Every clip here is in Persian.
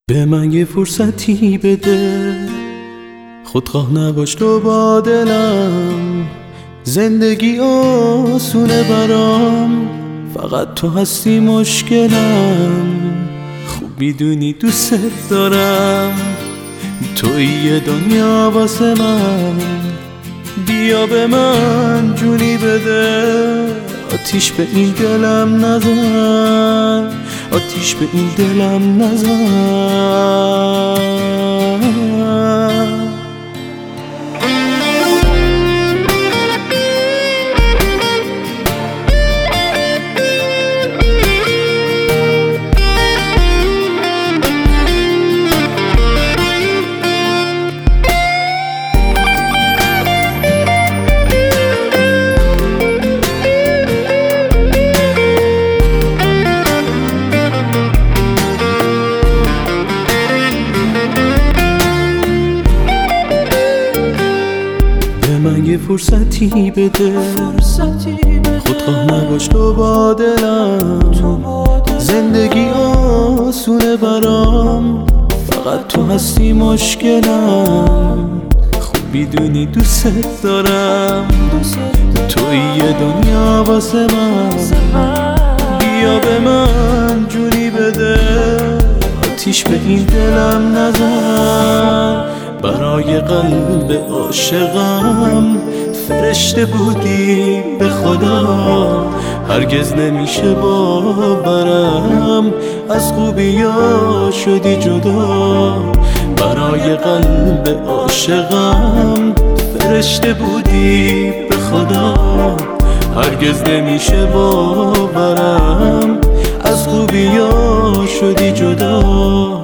به من یه فرصتی بده، خودخواه نباش تو با دلم. زندگی آسونه برام، فقط تو هستی مشکلم. خوب میدونی دوست دارم، توی یه دنیا واسه من. بیا به من جونی بده، آتیش به این دلم نزن، آتیش به این دلم نزن. من یه فرصتی بده، خودخواه نباش تو با دلم. زندگی آسونه برام، فقط تو هستی مشکلم. خوب میدونی دوست دارم، توی یه دنیا واسه من. بیا به من جونی بده، آتیش به این دلم نزن. برای قلب عاشقم فرشته بودی به خدا، هرگز نمیشه باورم از خوبیا شدی جدا. برای قلب عاشقم فرشته بودی به خدا، هرگز نمیشه باورم از خوبیا شدی جدا.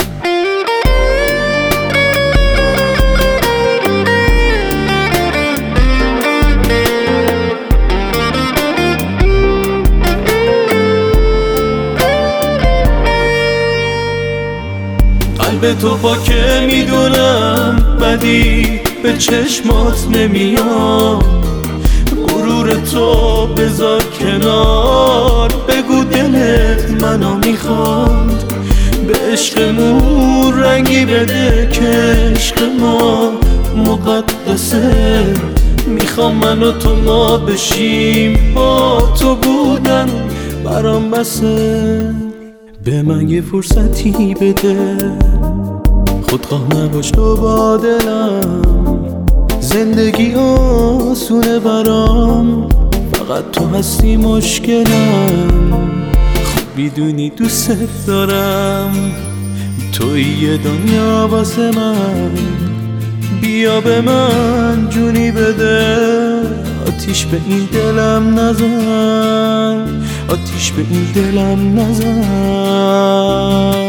قلب تو با که میدونم بدی به چشمات نمیاد. غرور تو بذار کنار، بگو دلت منو میخواد. به عشقمون رنگی بده که عشق ما مقدسه. میخوام من و تو ما بشیم، با تو بودن برام بسه. به من یه فرصتی بده، خودخواه نباش تو با دلم. زندگی آسونه برام، فقط تو هستی مشکلم. خوب میدونی دوست دارم، توی یه دنیا واسه من. بیا به من جونی بده، آتیش به این دلم نزن، آتیش به این دلم نزن.